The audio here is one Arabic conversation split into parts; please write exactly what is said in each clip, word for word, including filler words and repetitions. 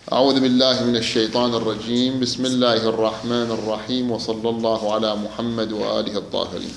أعوذ بالله من الشيطان الرجيم. بسم الله الرحمن الرحيم، وصلى الله على محمد وآله الطاهرين.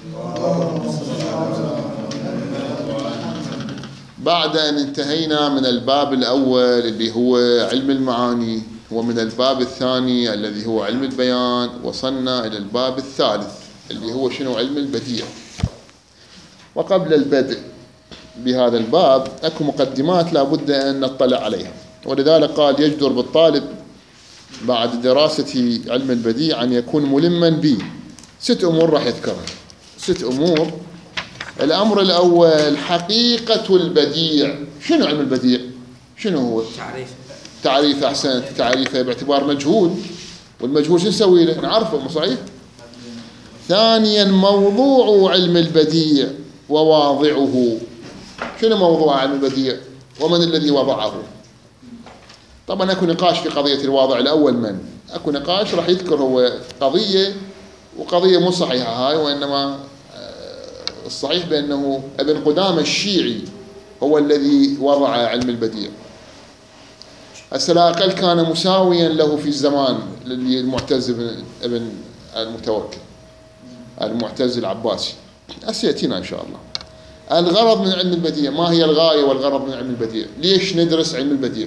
بعد أن انتهينا من الباب الأول اللي هو علم المعاني، ومن الباب الثاني الذي هو علم البيان، وصلنا إلى الباب الثالث اللي هو شنو؟ علم البديع. وقبل البدء بهذا الباب أكو مقدمات لابد أن نطلع عليها، ولذلك قال يجدر بالطالب بعد دراسة علم البديع أن يكون ملما به. ست أمور راح يذكرها، ست أمور. الأمر الأول حقيقة البديع. شنو علم البديع؟ شنو هو؟ تعريف تعريف أحسنت، تعريفه باعتبار مجهول، والمجهول شو نسوي له؟ نعرفه، مو صحيح؟ ثانيا موضوع علم البديع وواضعه. شنو موضوع علم البديع؟ ومن الذي وضعه؟ طبعا اكو نقاش في قضيه الواضع الاول من، اكو نقاش راح يذكر هو قضيه، وقضيه مو صحيحه هاي، وانما الصحيح بانه ابن قدامه الشيعي هو الذي وضع علم البديع. هسه لا اقل كان مساويا له في الزمان للمعتز ابن المتوكل، المعتز العباسي. هسه ياتينا ان شاء الله. الغرض من علم البديع، ما هي الغايه والغرض من علم البديع؟ ليش ندرس علم البديع؟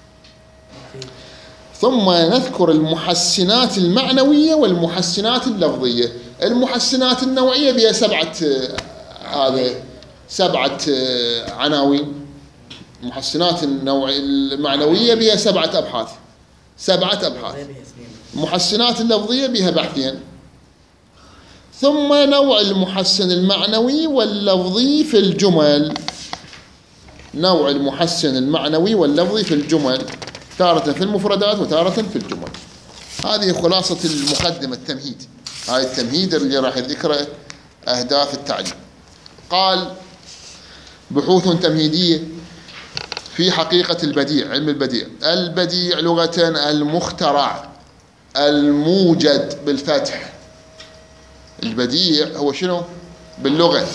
ثم نذكر المحسنات المعنوية والمحسنات اللفظية. المحسنات النوعية بها سبعة هذا سبعة عناوين. المحسنات النوع المعنوية بها سبعة أبحاث، سبعة أبحاث. المحسنات اللفظية بها بحثين. ثم نوع المحسن المعنوي واللفظي في الجمل. نوع المحسن المعنوي واللفظي في الجمل، تارة في المفردات وتارة في الجمل. هذه خلاصة المقدمة، التمهيد. هاي التمهيد اللي راح يذكره أهداف التعليم. قال بحوث تمهيدية في حقيقة البديع، علم البديع. البديع لغة المخترع الموجد بالفتح. البديع هو شنو باللغة؟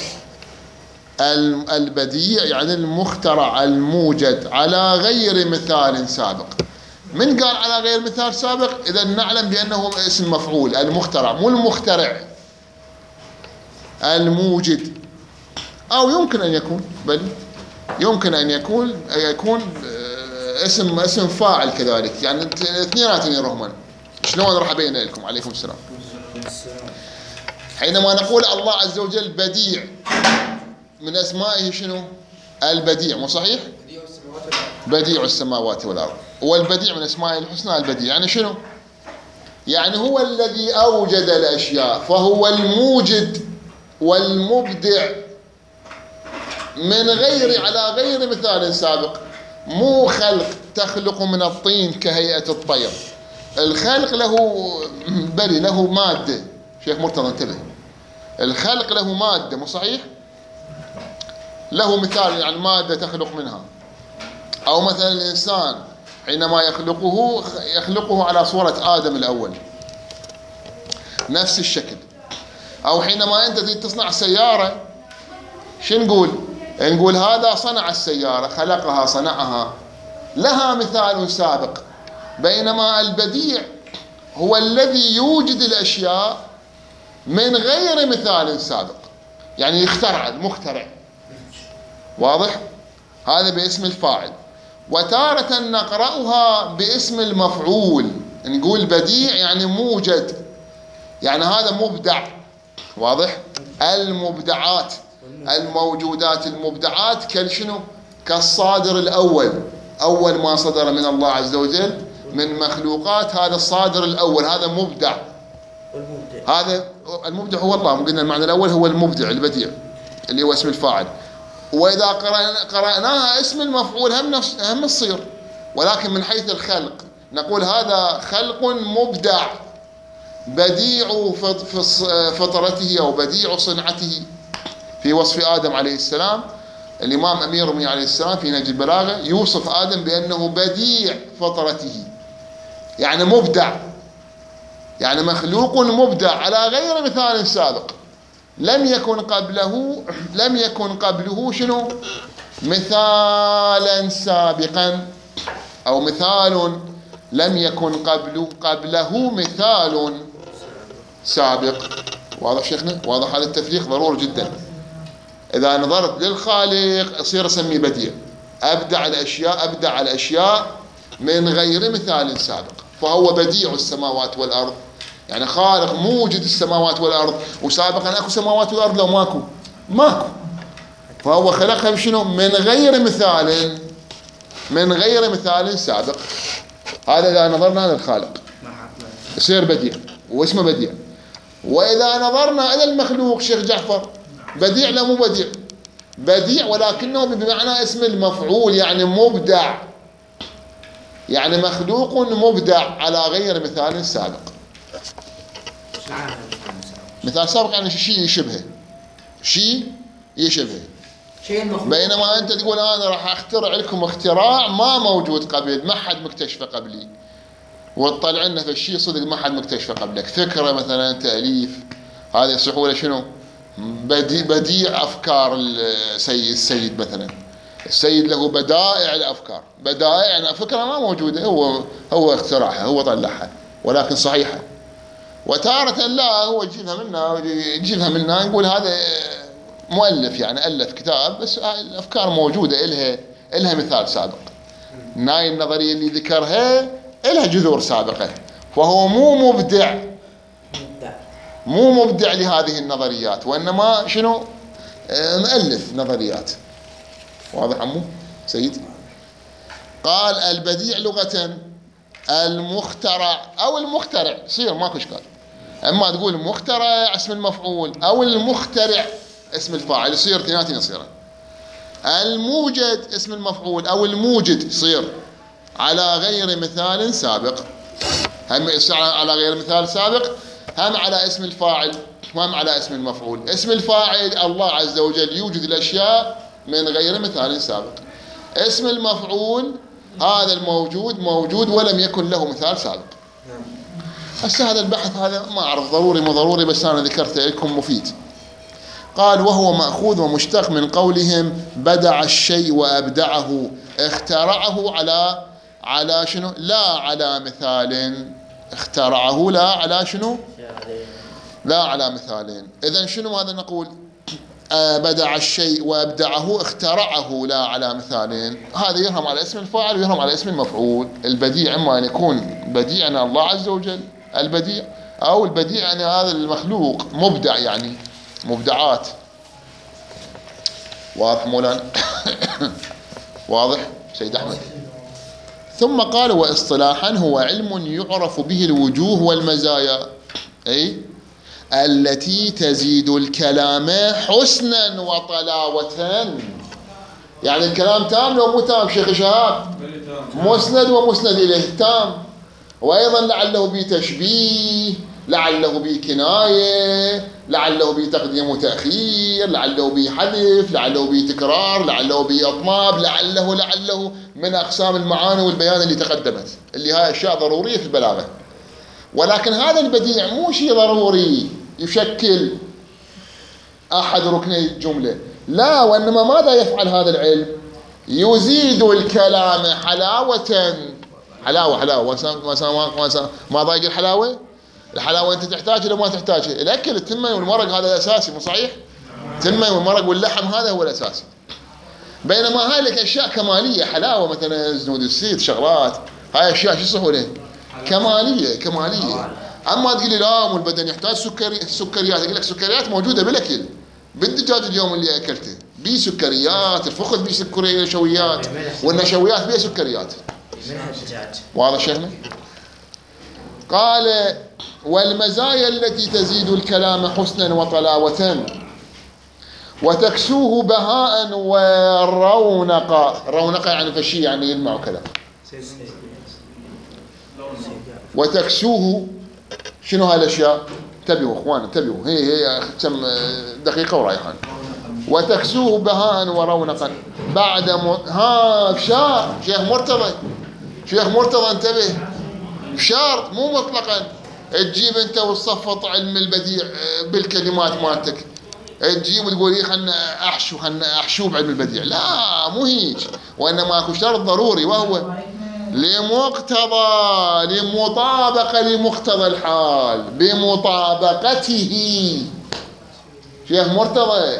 البديع يعني المخترع الموجد على غير مثال سابق. من قال على غير مثال سابق؟ إذا نعلم بأنه اسم مفعول، المخترع، مو المخترع، الموجد. أو يمكن أن يكون، بل يمكن أن يكون يكون اسم اسم فاعل كذلك، يعني اثنيناتهم يرهمن. شلون راح أبين لكم؟ عليكم السلام. حينما نقول الله عز وجل بديع، من أسمائه شنو؟ البديع، مو صحيح؟ بديع السماوات والأرض. والبديع من أسمائه الحسنى البديع، يعني شنو؟ يعني هو الذي أوجد الأشياء، فهو الموجد والمبدع من غير على غير مثال سابق. مو خلق تخلق من الطين كهيئة الطير. الخلق له بل له مادة. شيخ مرتضى انتبه، الخلق له مادة، مو صحيح؟ له مثال، يعني مادة تخلق منها. أو مثلا الإنسان حينما يخلقه يخلقه على صورة آدم الأول، نفس الشكل. أو حينما أنت تصنع سيارة، شو نقول؟ نقول هذا صنع السيارة، خلقها، صنعها، لها مثال سابق. بينما البديع هو الذي يوجد الأشياء من غير مثال سابق، يعني يخترع، المخترع. واضح؟ هذا باسم الفاعل. وتارة نقرأها باسم المفعول، نقول بديع يعني موجد، يعني هذا مبدع. واضح؟ المبدعات، الموجودات، المبدعات كالشنو؟ كالصادر الأول، أول ما صدر من الله عز وجل من مخلوقات، هذا الصادر الأول، هذا مبدع. هذا المبدع هو الله. قلنا المعنى الأول هو المبدع البديع اللي هو اسم الفاعل. وإذا قرأناها اسم المفعول هم نفس هم تصير، ولكن من حيث الخلق نقول هذا خلق مبدع، بديع فطرته أو بديع صنعته. في وصف آدم عليه السلام، الإمام أمير المؤمنين عليه السلام في نهج البلاغة يوصف آدم بأنه بديع فطرته، يعني مبدع، يعني مخلوق مبدع على غير مثال سابق. لم يكن قبله لم يكن قبله شنو؟ مثالا سابقا. أو مثال لم يكن قبله قبله مثال سابق. واضح شيخنا؟ واضح هذا التفريق ضروري جدا. إذا نظرت للخالق يصير اسميه بديع، أبدع الأشياء أبدع الأشياء من غير مثال سابق، فهو بديع السماوات والأرض، يعني خالق موجد السماوات والأرض، وسابقا أكو سماوات والأرض لو ماكو ماكو، فهو خلقها بشنو؟ من غير مثال من غير مثال سابق. هذا إذا نظرنا للخالق يصير بديع واسمه بديع. وإذا نظرنا إلى المخلوق شيخ جعفر بديع لا مو بديع؟ بديع ولكنه بمعنى اسم المفعول، يعني مبدع، يعني مخلوق مبدع على غير مثال سابق. مثال سابق يعني شيء يشبهه، شيء يشبهه. بينما أنت تقول أنا راح أخترع لكم اختراع ما موجود قبل، ما حد مكتشفه قبلي، وتطلع لنا في الشيء صدق ما حد مكتشفه قبلك، فكرة مثلا تأليف، هذا يصيحوا له شنو؟ بديع, بديع أفكار السيد السيد مثلا، السيد له بدائع الأفكار، بدائع يعني فكرة ما موجودة، هو هو اخترعها، هو طلعها ولكن صحيحة. وتارة لا هو يجيبها منا يجيبها منا نقول هذا مؤلف، يعني ألف كتاب بس الأفكار موجودة، إلها إلها مثال سابق. ناي النظرية اللي ذكرها إلها جذور سابقة، فهو مو مبدع مو مبدع لهذه النظريات، وإنما شنو؟ مؤلف نظريات. واضح عمو سيد؟ قال البديع لغة المخترع أو المخترع، يصير ماكو إشكال. أما تقول مخترع اسم المفعول أو المخترع اسم الفاعل يصير اثنيناتين يصيرن. الموجد اسم المفعول أو الموجد يصير على غير مثال سابق، هم يصير على غير مثال سابق، هم على اسم الفاعل وهم على اسم المفعول. اسم الفاعل الله عز وجل يوجد الأشياء من غير مثال سابق. اسم المفعول هذا الموجود موجود ولم يكن له مثال سابق. هسه هذا البحث هذا ما أعرف ضروري مو ضروري، بس أنا ذكرته لكم مفيد. قال وهو مأخوذ ومشتق من قولهم بدع الشيء وأبدعه، اخترعه على على شنو؟ لا على مثال، اخترعه لا على شنو؟ لا على مثالين. إذن شنو هذا نقول؟ بدع الشيء وأبدعه اخترعه لا على مثالين، هذا يرهم على اسم الفاعل ويرهم على اسم المفعول. البديع إما أن يكون بديع أن الله عز وجل البديع، أو البديع أن هذا المخلوق مبدع، يعني مبدعات. واضح مولانا؟ واضح سيد أحمد؟ ثم قال واصطلاحا هو علم يعرف به الوجوه والمزايا، أي التي تزيد الكلام حسنا وطلاوة. يعني الكلام تام لو مو تام شيخ شهاب؟ مسند ومسند إليه تام. وأيضا لعله به تشبيه، لعله به كناية، لعله به تقديم وتأخير، لعله به حذف، لعله به تكرار، لعله به أطناب، لعله لعله من أقسام المعاني والبيان اللي تقدمت، اللي هاي أشياء ضرورية في البلاغة. ولكن هذا البديع مو شيء ضروري يشكل أحد ركني الجملة، لا، وإنما ماذا يفعل هذا العلم؟ يزيد الكلام حلاوة. حلاوة حلاوة ما ما ضايق الحلاوة؟ الحلاوة أنت تحتاجها لو ما تحتاجها؟ الأكل التمن والمرق هذا الأساسي، مو صحيح؟ التمن والمرق واللحم هذا هو الأساسي. بينما هاي لك أشياء كمالية، حلاوة مثلا زنود السيد شغلات، هاي أشياء شو يصحوا له؟ كمالية كمالية. أما تقول لي لا مو البدن يحتاج سكري سكريات، أقول لك سكريات موجودة بالأكل، بالدجاج اليوم اللي أكلته بيه سكريات، الفخذ بيه سكريات نشويات، والنشويات بيه سكريات. واضح شيخنا؟ قال والمزايا التي تزيد الكلام حسنا وطلاوة وتكسوه بهاء ورونقا. رونقا يعني فشي، يعني يلمع كذا. وتكسوه شنو هالاشياء؟ انتبهوا اخوان انتبهوا، هي هي كم دقيقه ورايحان. وتكسوه بهاء ورونقا بعد م... ها فشار. شيخ مرتضى شيخ مرتضى انتبه، فشار مو مطلقا تجيب انت وتصفط علم البديع بالكلمات مالتك، تجيب وتقول لي خلنا احشو خلنا احشو بعلم البديع، لا مو هيك، وانما اكو شرط ضروري وهو لمقتضى لمطابقة لمقتضى الحال بمطابقته شيخ مرتضى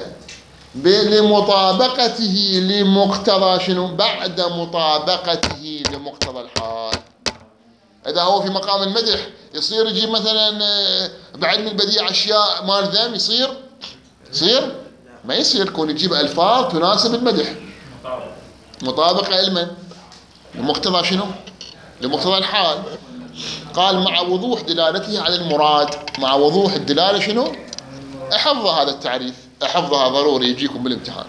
لمطابقته لمقتضى شنو بعد مطابقته لمقتضى الحال. إذا هو في مقام المدح يصير يجيب مثلا بعلم البديع أشياء مال ذم يصير يصير ما يصير كون يجيب ألفاظ تناسب المدح مطابقة علما لمقتضى شنو لمقتضى الحال. قال مع وضوح دلالته على المراد. مع وضوح الدلالة شنو أحفظ هذا التعريف أحفظها ضروري يجيكم بالامتحان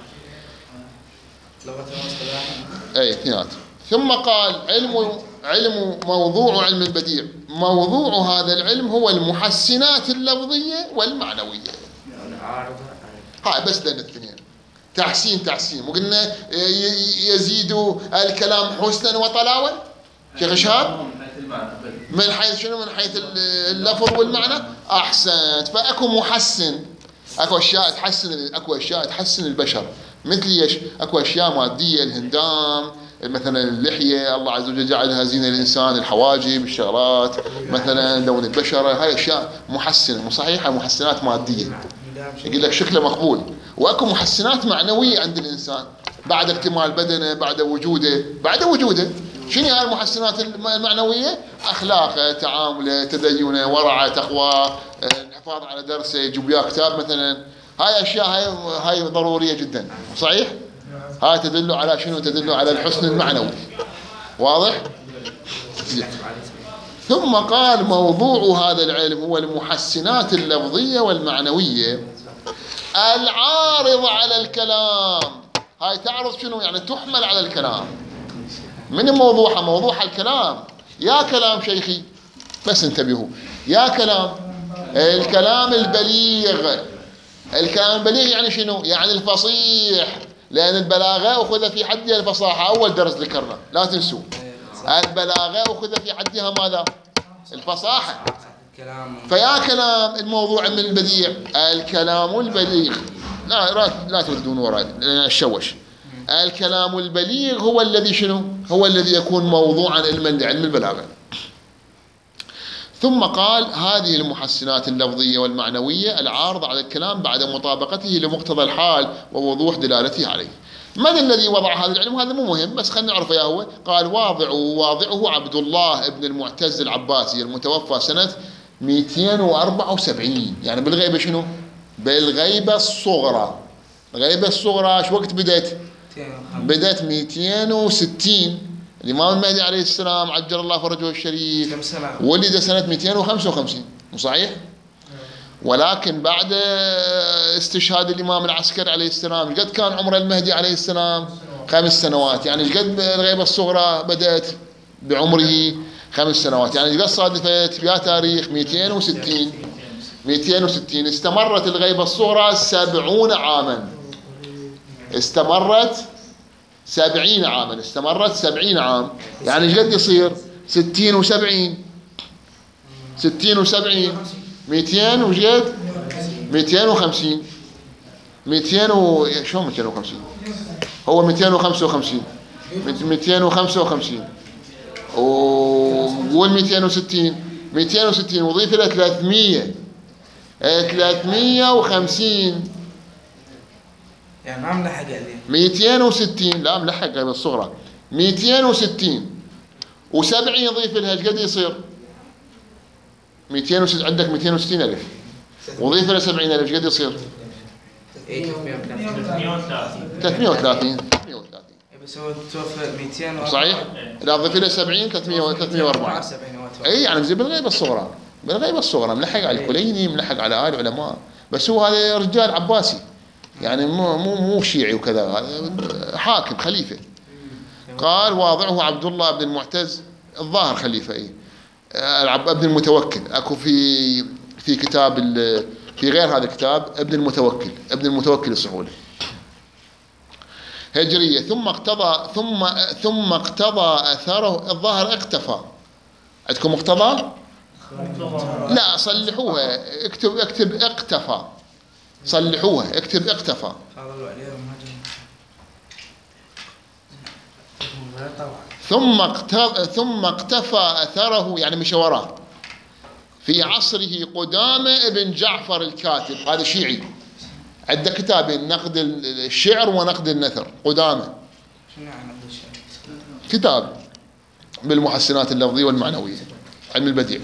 أي اثنينات. ثم قال علم علم موضوع علم البديع موضوع هذا العلم هو المحسنات اللفظية والمعنوية. هاي بس لنا الاثنين تحسين تحسين وقلنا يزيد الكلام حسنا وطلاوة شيخ شهاب من حيث شنو من حيث اللفظ والمعنى أحسنت. فأكو محسن اكو اشياء تحسن اكو اشياء تحسن البشر مثل ايش اكو اشياء ماديه الهندام مثلا اللحيه الله عز وجل جعلها زينه للانسان الحواجب الشغلات مثلا لون البشره هاي اشياء محسنه صحيحه محسنات ماديه يقول لك شكله مقبول. واكو محسنات معنويه عند الانسان بعد اكتمال بدنه بعد وجوده بعد وجوده شنو هاي المحسنات المعنويه اخلاقه تعامله تدينه ورعه تقوى الحفاظ على درسه يجيب وياه كتاب مثلا هاي اشياء هاي هاي ضروريه جدا صحيح. هاي تدل على شنو تدل على الحسن المعنوي واضح. ثم قال موضوع هذا العلم هو المحسنات اللفظيه والمعنويه العارض على الكلام. هاي تعرض شنو يعني تحمل على الكلام. من موضوعها موضوع الكلام يا كلام شيخي بس انتبهوا يا كلام الكلام البليغ. الكلام البليغ يعني شنو يعني الفصيح لأن البلاغة أخذ في حدها الفصاحة أول درس ذكرنا لا تنسوا البلاغة أخذ في حدها ماذا الفصاحة. فيا كلام الموضوع من البديع الكلام البليغ لا لا تردون وراي الشوش. الكلام البليغ هو الذي شنو هو الذي يكون موضوعا علما لعلم البلاغة. ثم قال هذه المحسنات اللفظية والمعنوية العارضة على الكلام بعد مطابقته لمقتضى الحال ووضوح دلالته عليه. من الذي وضع هذا العلم هذا مو مهم بس خلينا نعرفه يا هو. قال واضعه واضعه عبد الله ابن المعتز العباسي المتوفى سنة مئتين وأربعة وسبعين يعني بالغيبة شنو بالغيبة الصغرى. الغيبة الصغرى شو وقت بدأت بدأت مئتين وستين الإمام المهدي عليه السلام عجل الله فرجه الشريف ولد سنة مئتين وخمسة وخمسين مو صحيح؟ ولكن بعد استشهاد الإمام العسكري عليه السلام قد كان عمر المهدي عليه السلام خمس سنوات يعني قد الغيبة الصغرى بدأت بعمره خمس سنوات يعني قد صادفت في تاريخ مئتين وستين مئتين وستين استمرت الغيبة الصغرى سبعون عاما استمرت سبعين عاما استمرت سبعين عام يعني ايش قد يصير ستين وسبعين ستين وسبعين مئتين وجد مئتين وخمسين مئتين و شو مئتين وخمسين هو مئتين وخمسة وخمسين مئتين وخمسة وخمسين وقول مئتين وستين مئتين وستين وضيف له ثلاثمية ثلاثمية وخمسين يعني ما ملحق عليه مئتين وستين لا ملحق غير الصغرى مئتين وستين وسبعين يضيف لها ايش قد يصير مئتين وستين عندك مئتين وستين ألف وضيف لها سبعين ألف ايش قد يصير ثلاثمية وثلاثين بس هو توفى مئتين وأربعة صحيح لا ضيف لها سبعين ثلاثمية وأربعة اي يعني زي بالغيبة الصغرى بالغيبة الصغرى ملحق على الكليني ملحق على آل علماء بس هو هذا رجال عباسي يعني مو مو مو شيعي وكذا حاكم خليفة. قال واضعه عبد الله بن المعتز الظاهر خليفة اي ابن المتوكل اكو في في كتاب في غير هذا الكتاب ابن المتوكل ابن المتوكل الصحولي هجرية ثم اقتضى ثم ثم اقتضى اثره الظاهر اقتفى عندكم اقتضى لا صلحوها اكتب اكتب اقتفى صلحوها اكتب اقتفى ثم اقتفى, ثم اقتفى أثره يعني مشى وراه في عصره قدامة ابن جعفر الكاتب، هذا شيعي عنده كتابين، نقد الشعر ونقد النثر. قدامة كتاب بالمحسنات اللفظية والمعنوية، علم البديع.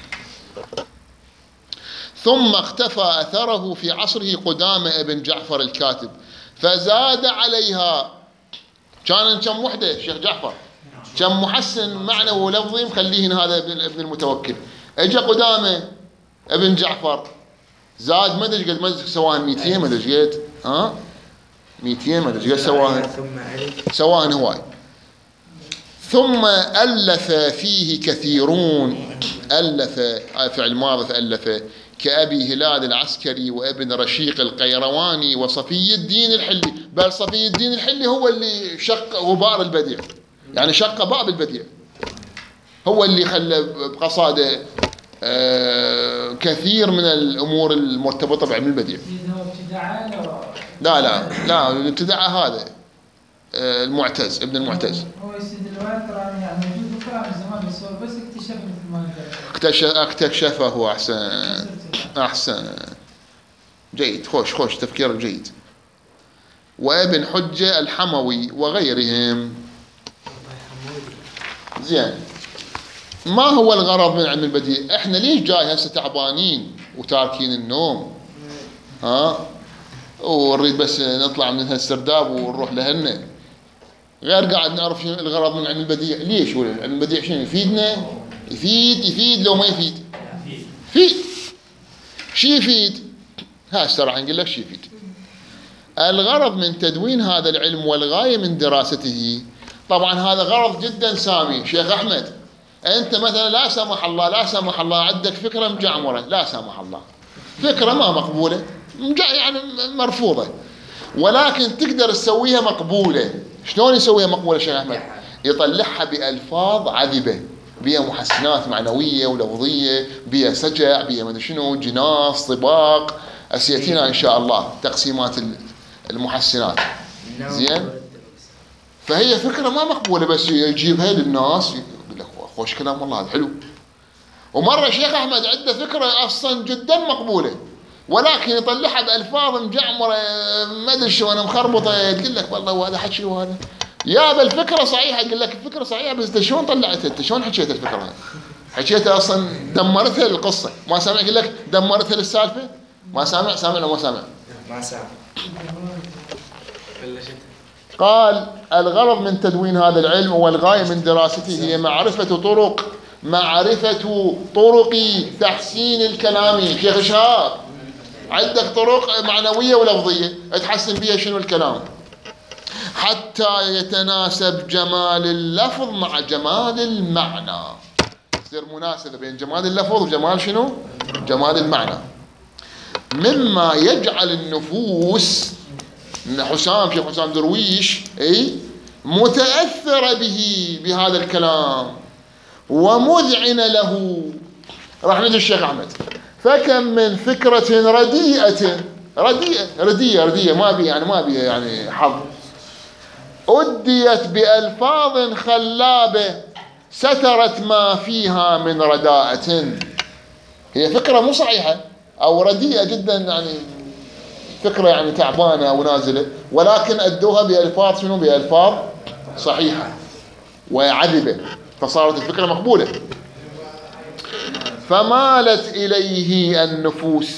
ثم اختفى أثره في عصره قدامة ابن جعفر الكاتب فزاد عليها. كان كم وحدة شيخ جعفر، كم محسن معنوي ولفظي مخليهن هذا ابن المتوكل. اجى قدامة ابن جعفر زاد ما ادري قد، ما ادري سواهن مئتين ما ادري قد، ها مئتين ما ادري قد سواهن، سواهن هواي. ثم ألف فيه كثيرون، ألف فعل ماضي فألف، كأبي هلال العسكري وابن رشيق القيرواني وصفي الدين الحلي. بل صفي الدين الحلي هو اللي شق غبار البديع، يعني شق باب البديع، هو اللي خلى بقصاده آه كثير من الأمور المرتبطة بعلم البديع. لا لا لا الابتداع هذا آه المعتز، ابن المعتز. هو يسد الوقت يعني موجود بكرة زمان بس بس اكتشف مثل ما اكتشف اكتشفه. أحسن أحسن جيد، خوش خوش تفكير جيد. وابن حجة الحموي وغيرهم. زين، ما هو الغرض من علم البديع؟ احنا ليش جاي هسه تعبانين وتاركين النوم؟ ها ونريد بس نطلع من هالسرداب ونروح لهن، غير قاعد نعرف شنو الغرض من علم البديع. ليش؟ علم البديع شنو يفيدنا؟ يفيد يفيد لو ما يفيد يفيد. شي يفيد؟ هسه راح نقول لك شي يفيد. الغرض من تدوين هذا العلم والغاية من دراسته، طبعا هذا غرض جدا سامي. شيخ أحمد، أنت مثلا لا سمح الله لا سمح الله عندك فكرة مجعمرة، لا سمح الله فكرة ما مقبولة يعني مرفوضة، ولكن تقدر تسويها مقبولة. شلون يسويها مقبولة شيخ أحمد؟ يطلعها بألفاظ عذبة، بها محسنات معنوية ولفظية، بها سجع، بها مدري شنو، جناس، طباق، أسيتنا إن شاء الله تقسيمات المحسنات. زين، فهي فكرة ما مقبولة بس يجيبها للناس يقول لك خوش كلام والله هذا حلو. ومرة شيخ أحمد عنده فكرة أصلا جدا مقبولة، ولكن يطلعها بألفاظ مجعمرة ما أدري شو أنا مخربطة، تقول لك والله هذا حكي وهذا يا بالفكرة صحيحة. يقول لك الفكرة صحيحة بس انت شلون طلعتها؟ انت شلون حكيت الفكرة هاي؟ حكيتها أصلا دمرتها للقصة. ما سامع؟ يقول لك دمرتها للسالفة. ما سامع؟ سامع ولا ما سامع؟ ما سامع. قال الغرض من تدوين هذا العلم والغاية من دراسته هي معرفة طرق معرفة طرق تحسين الكلام. شيخ شهاب، عندك طرق معنوية ولفظية تحسن بها شنو الكلام، حتى يتناسب جمال اللفظ مع جمال المعنى. تصير مناسبة بين جمال اللفظ وجمال شنو؟ جمال المعنى. مما يجعل النفوس، حسام شيخ حسام درويش اي متأثرة به بهذا الكلام ومذعن له. راح نجي الشيخ أحمد. فكم من فكرة رديئة رديئة رديئة رديئة ما بي يعني ما بي يعني حظ، أديت بألفاظ خلابة سترت ما فيها من رداءة. هي فكرة مو صحيحة أو رديئة جدا، يعني فكرة يعني تعبانة أو نازلة، ولكن أدوها بألفاظ شنو؟ بألفاظ صحيحة وعذبة، فصارت الفكرة مقبولة. فمالت إليه النفوس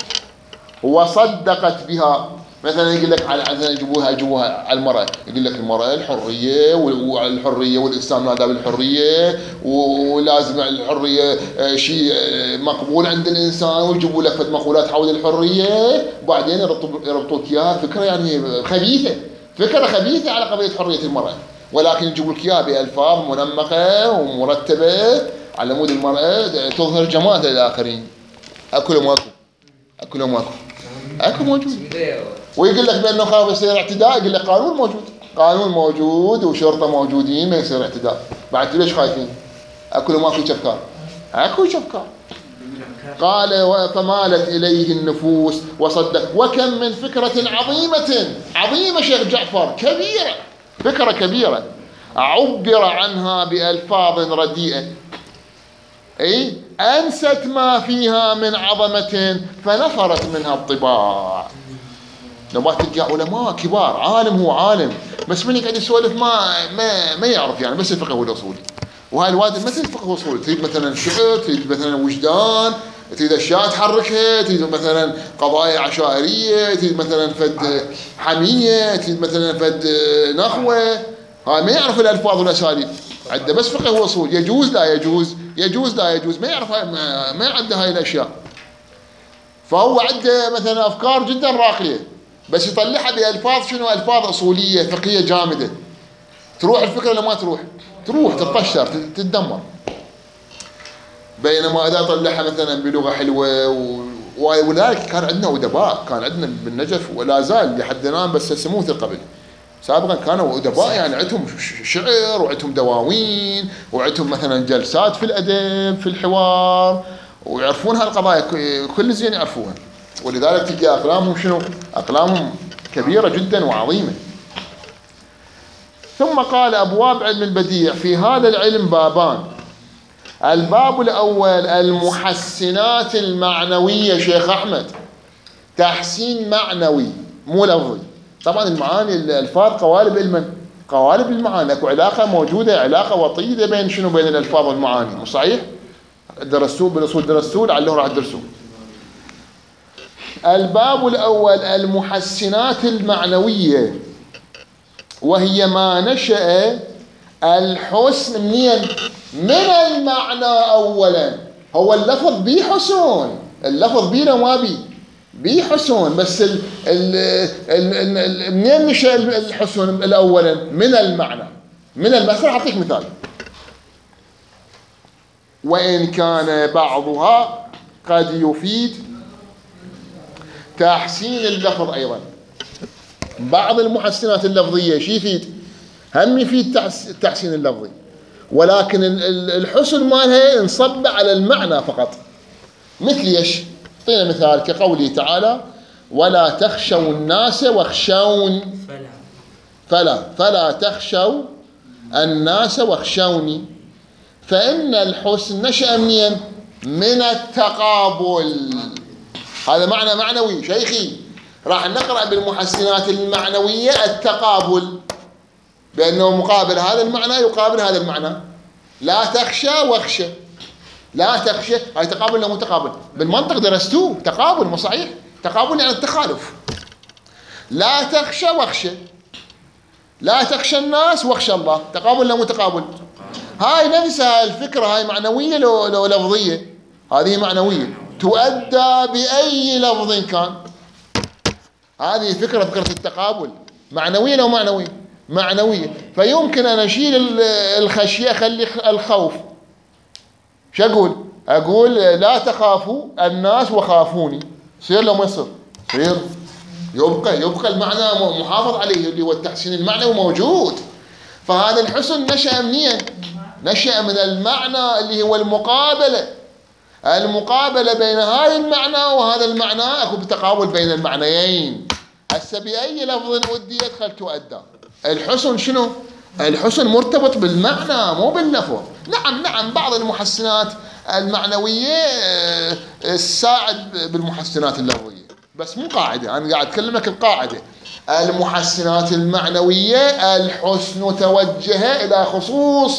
وصدقت بها. مثلا يقول لك على مثلا يجيبوها يجيبوها على المرأة، يقول لك المرأة الحرية والحرية والإسلام نادى بالحرية ولازم الحرية شيء مقبول عند الإنسان، ويجيبوا لك فد مقولات حول الحرية، وبعدين يربطوا لك إياها فكرة يعني خبيثة، فكرة خبيثة على قضية حرية المرأة، ولكن يجيبوا لك إياها بألفاظ منمقة ومرتبة على مود المرأة تظهر جمالها للآخرين. أكو لهم أكو أكو لهم أكو أكو موجود. ويقول لك بأنه خاف يصير اعتداء، يقول لك قانون موجود، قانون موجود وشرطة موجودين ما يصير اعتداء. بعد ليش خايفين؟ أكو لهم أكو شفكار أكو شفكار. قال فمالت إليه النفوس وصدق. وكم من فكرة عظيمة عظيمة شيخ جعفر، كبيرة، فكرة كبيرة عبر عنها بألفاظ رديئة، أي أنست ما فيها من عظمة فنفرت منها الطباع. لما تلقى علماء كبار، عالم هو عالم، بس من يقعد يسولف ما ما ما يعرف يعني بس الفقه والاصول. وهاي الوادي مثل الفقه والاصول، تريد مثلا شعر، تريد مثلا وجدان، تريد اشياء تحركها، تريد مثلا قضايا عشائريه، تريد مثلا فد حميه، تريد مثلا فد نخوه. هاي ما يعرف الالفاظ والاساليب، عنده بس فقه واصول. يجوز لا يجوز، يجوز لا يجوز، ما يعرف هاي، ما, ما عنده هاي الاشياء. فهو عنده مثلا افكار جدا راقيه، بس يطلعها بألفاظ شنو؟ ألفاظ أصولية فقهية جامدة. تروح الفكرة ولا ما تروح؟ تروح تتطشر تتدمر. بينما إذا طلعها مثلا بلغة حلوة و... ولذلك كان عندنا أدباء، كان عندنا بالنجف ولا زال لحد الآن بس سموه قبل. سابقا كانوا أدباء يعني عندهم شعر وعندهم دواوين وعندهم مثلا جلسات في الأدب في الحوار، ويعرفون هالقضايا كل زين يعرفوها. ولذلك تلقى أقلامهم شنو؟ أقلامهم كبيرة جدا وعظيمة. ثم قال أبواب علم البديع: في هذا العلم بابان. الباب الأول المحسنات المعنوية. شيخ أحمد، تحسين معنوي مو لفظي. طبعا المعاني الألفاظ قوالب علما، قوالب المعاني، اكو علاقة موجودة، علاقة وطيدة بين شنو؟ بين الألفاظ والمعاني، مو صحيح؟ درستوه بالأصول، درستوه لعله راح تدرسوه. الباب الأول المحسنات المعنوية، وهي ما نشأ الحسن منين؟ من المعنى أولا. هو اللفظ بيه حسن، اللفظ بيه ما بيه بيه حسن، بس ال ال ال ال منين نشأ الحسن الأولا؟ من المعنى، من المعنى. راح أعطيك مثال: وإن كان بعضها قد يفيد تحسين اللفظ أيضا. بعض المحسنات اللفظية شي يفيد؟ هم يفيد التحسين اللفظي، ولكن الحسن مالها انصب على المعنى فقط. مثل ايش؟ اعطينا مثال كقوله تعالى: ولا تخشوا الناس واخشون. فلا فلا تخشوا الناس واخشوني. فإن الحسن نشأ منين؟ من التقابل. هذا معنى معنوي شيخي. راح نقرأ بالمحسنات المعنوية التقابل، بأنه مقابل هذا المعنى يقابل هذا المعنى. لا تخشى واخشى، لا تخشى، هاي تقابل ولا مو تقابل؟ بالمنطق درستوه، تقابل مو صحيح؟ تقابل يعني التخالف. لا تخشى واخشى، لا تخشى الناس واخشى الله، تقابل ولا مو تقابل؟ هاي نفسها الفكرة، هاي معنوية لو, لو لفظية؟ هذه معنوية تؤدى بأي لفظ كان. هذه فكرة فكرة التقابل. معنوية لو معنوية؟ معنوية. فيمكن أن أشيل الخشية أخلي الخوف. شو أقول؟ أقول لا تخافوا الناس وخافوني. يصير لو ما يصير؟ يصير. يبقى يبقى المعنى محافظ عليه اللي هو التحسين المعنوي موجود. فهذا الحسن نشأ منين؟ نشأ من المعنى اللي هو المقابلة. المقابلة بين هذا المعنى وهذا المعنى، أكو بتقابل بين المعنيين. هسه بأي لفظ أدي يدخل تؤدى. الحسن شنو؟ الحسن مرتبط بالمعنى مو باللفظ. نعم نعم بعض المحسنات المعنوية تساعد بالمحسنات اللفظية، بس مو قاعدة. أنا قاعد أتكلمك القاعدة. المحسنات المعنوية الحسن توجه إلى خصوص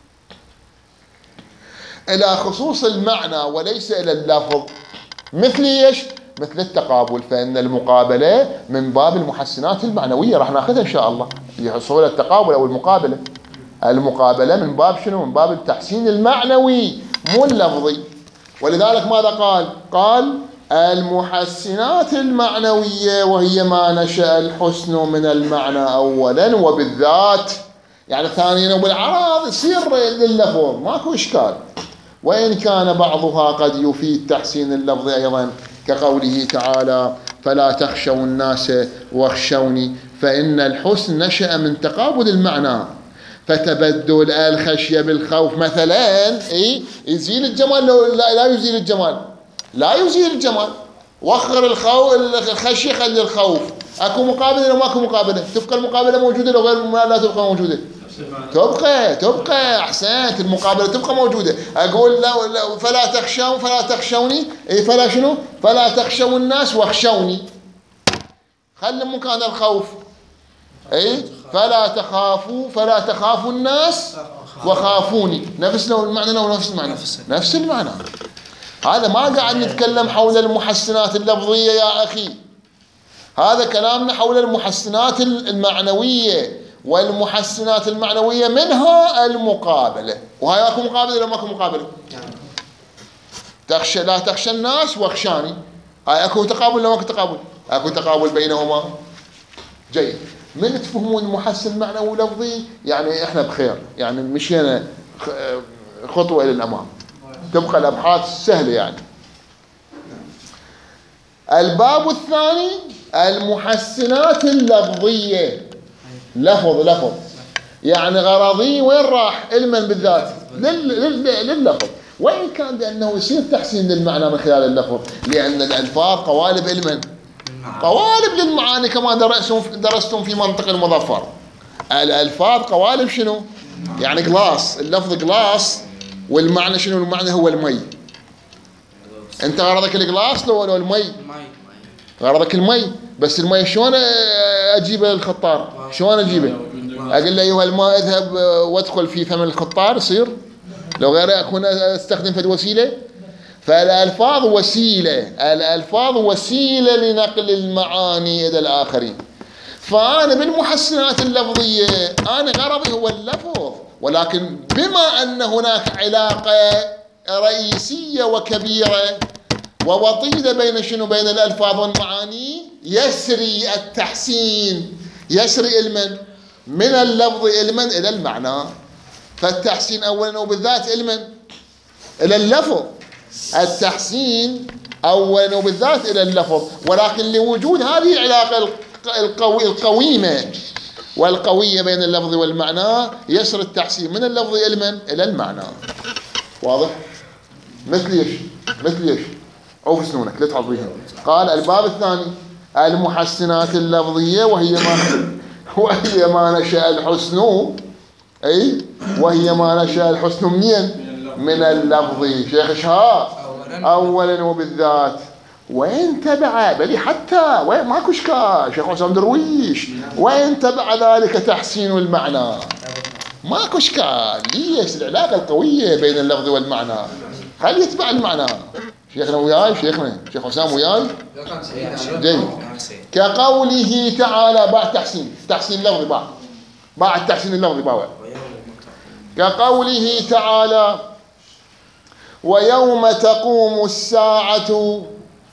إلى خصوص المعنى وليس إلى اللفظ. مثل إيش؟ مثل التقابل، فإن المقابلة من باب المحسنات المعنوية، راح ناخذها إن شاء الله يحصل التقابل أو المقابلة. المقابلة من باب شنو؟ من باب التحسين المعنوي مو اللفظي. ولذلك ماذا قال؟ قال المحسنات المعنوية وهي ما نشأ الحسن من المعنى أولا وبالذات، يعني ثانيا وبالعرض يصير لللفظ، ماكو إشكال. وإن كان بعضها قد يفيد تحسين اللفظ أيضا، كقوله تعالى: فلا تخشوا الناس واخشوني. فإن الحسن نشأ من تقابل المعنى، فتبدل الخشية بالخوف مثلا إيه؟ يزيل الجمال لو لا, لا يزيل الجمال، لا يزيل الجمال. وخر الخوف الخشية خلي الخوف. أكو مقابلة لو ماكو مقابلة؟ تبقى المقابلة موجودة لو غير لا تبقى موجودة؟ تبقى تبقى أحسنت، المقابلة تبقى موجودة. أقول لا, لا فلا تخشون فلا تخشوني، إيه فلا شنو؟ فلا تخشوا الناس واخشوني، خلي مكان الخوف. أي فلا تخافوا فلا تخافوا الناس وخافوني، نفس لو المعنى لو نفس المعنى نفس المعنى. هذا ما قاعد نتكلم حول المحسنات اللفظية يا أخي، هذا كلامنا حول المحسنات المعنوية، والمحسنات المعنوية منها المقابلة. وهي اكو مقابلة ولا ماكو مقابلة؟ تخشى لا تخشى الناس واخشاني، هاي اكو تقابل ولا ماكو تقابل؟ اكو تقابل بينهما. جيد، من تفهمون المحسن معنوي ولفظي يعني احنا بخير، يعني مشينا خطوة الى الامام، تبقى الابحاث سهلة. يعني الباب الثاني المحسنات اللفظية، لفظ لفظ يعني غرضي وين راح؟ علما بالذات لللفظ، وإن كان لأنه يصير تحسين للمعنى من خلال اللفظ، لأن الألفاظ قوالب علما، قوالب للمعاني كما درستم درستم في منطق المظفر. الألفاظ قوالب شنو؟ يعني جلاس، اللفظ جلاس والمعنى شنو؟ المعنى هو المي. أنت غرضك الجلاس لو المي؟ غرضك المي، بس المي شلون أجيبه للخطار؟ شلون أجيبه؟ أقول له أيها الماء اذهب وادخل في فم الخطار، يصير؟ لو غير أكون أستخدم في الوسيلة. فالألفاظ وسيلة، الألفاظ وسيلة لنقل المعاني إلى الآخرين. فأنا بالمحسنات اللفظية أنا غرضي هو اللفظ، ولكن بما أن هناك علاقة رئيسية وكبيرة ووطيدة بين شنو؟ بين الألفاظ والمعاني، يسري التحسين، يسري علما من اللفظ علما إلى المعنى. فالتحسين أولا وبالذات علما إلى اللفظ، التحسين أولا وبالذات إلى اللفظ، ولكن لوجود هذه العلاقة القوي القويمة والقوية بين اللفظ والمعنى يسري التحسين من اللفظ علما إلى المعنى. واضح؟ مثل ايش؟ مثل ايش؟ عوف سنونك لا تعضيها. قال الباب الثاني المحسنات اللفظية، وهي ما وهي ما نشأ الحسن، أي وهي ما نشأ الحسن منين؟ من اللفظ. شيخ شهاب أولا وبالذات، وين تبع بلي حتى وين ماكو اشكال شيخ حسام درويش، وين تبع ذلك تحسين المعنى ماكو اشكال. ليش؟ العلاقة القوية بين اللفظ والمعنى، خلي يتبع المعنى. شيخنا وياي، شيخنا شيخ حسام وياي. جيد. كقوله تعالى بعد تحسين تحسين اللفظ، بعد بعد تحسين اللفظ بعد كقوله تعالى ويوم تقوم الساعة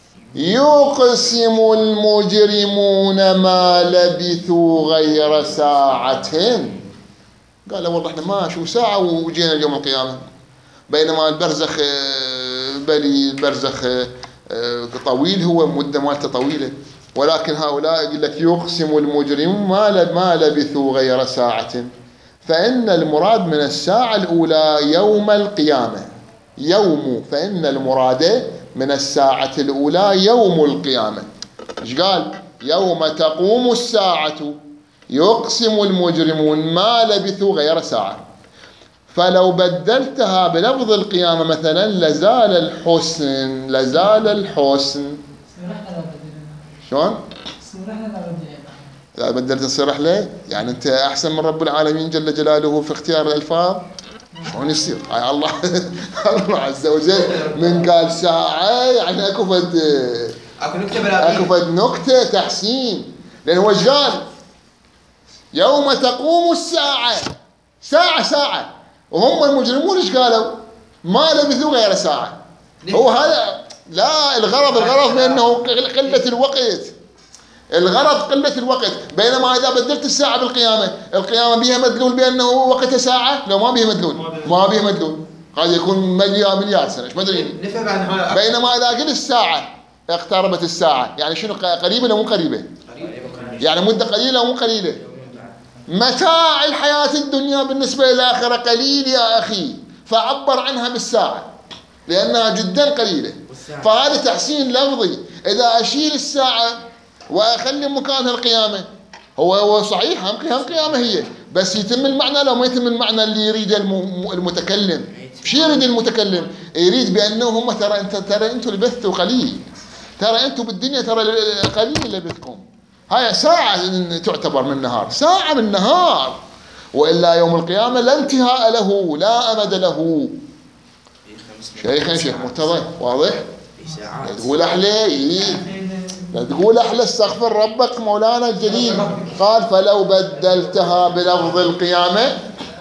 يقسم المجرمون ما لبثوا غير ساعة. قال والله احنا ما شو ساعة وجينا اليوم القيامة، بينما البرزخ بلي البرزخ طويل، هو مدة مالته طويلة، ولكن هؤلاء يقول لك يقسم المجرمون ما لبثوا غير ساعة. فإن المراد من الساعة الأولى يوم القيامة، يوم فإن المراد من الساعة الأولى يوم القيامة. إيش قال؟ يوم تقوم الساعة يقسم المجرمون ما لبثوا غير ساعة. فلو بدلتها بلفظ القيامة مثلا لزال الحسن، لزال الحسن. شلون؟ لا بدلت الصراحة ليه؟ يعني أنت أحسن من رب العالمين جل جلاله في اختيار الألفاظ؟ شلون يصير؟ هاي الله الله عز وجل من قال ساعة يعني أكو فد أكو نكتة أكو فد نكتة تحسين، لأن هو إيش قال؟ يوم تقوم الساعة، ساعة ساعة، وهم المجرمون إيش قالوا؟ ما لبثوا غير ساعة. هو هذا لا الغرض، الغرض بأنه قلة الوقت، الغرض قلة الوقت. بينما إذا بدلت الساعة بالقيامة، القيامة بها مدلول بأنه وقتها ساعة، لو ما بها مدلول ما بها مدلول، قد يكون مليار مليار سنة، إيش مدري. بينما إذا قلت الساعة اقتربت الساعة، يعني شنو؟ قريبة لو مو قريبة؟ يعني مدة قليلة ومو قليلة. متاع الحياة الدنيا بالنسبة للآخرة قليل يا أخي، فعبر عنها بالساعة لأنها جدا قليلة. فهذا تحسين لفظي. إذا أشيل الساعة وأخلي مكانها القيامة، هو هو صحيح هم قيامة هي، بس يتم المعنى لو ما يتم المعنى اللي يريده المتكلم. شو يريد المتكلم؟ يريد بأنه هم ترى أنت ترى أنتم لبثتوا قليل، ترى أنتم بالدنيا ترى قليل لبثكم، هاي ساعة تعتبر من النهار، ساعة من النهار، وإلا يوم القيامة لا انتهاء له لا أمد له. شيخ شيخ مرتضى واضح؟ لا تقول أحلى إيه؟ لا تقول أحلى استغفر ربك مولانا الجليل. قال فلو بدلتها بلفظ القيامة،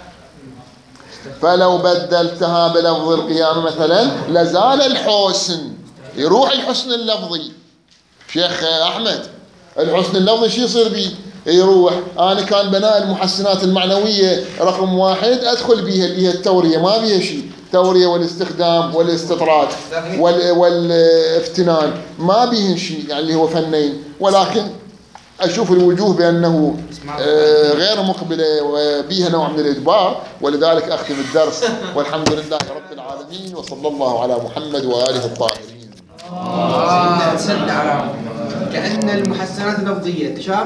فلو بدلتها بلفظ القيامة مثلا لزال الحسن، يروح الحسن اللفظي. شيخ أحمد الحسن اللفظي شو يصير بيه؟ يروح. أنا كان بناء المحسنات المعنوية رقم واحد أدخل بيها اللي هي التورية، ما بيها شيء، التورية والاستخدام والاستطراد وال والافتنان ما بيهن شيء، يعني اللي هو فنين، ولكن أشوف الوجوه بأنه آه غير مقبلة وبيها نوع من الإجبار، ولذلك أختم الدرس والحمد لله رب العالمين، وصلى الله على محمد وآله الطاهرين. آه. كأن المحسنات اللفظية تشابه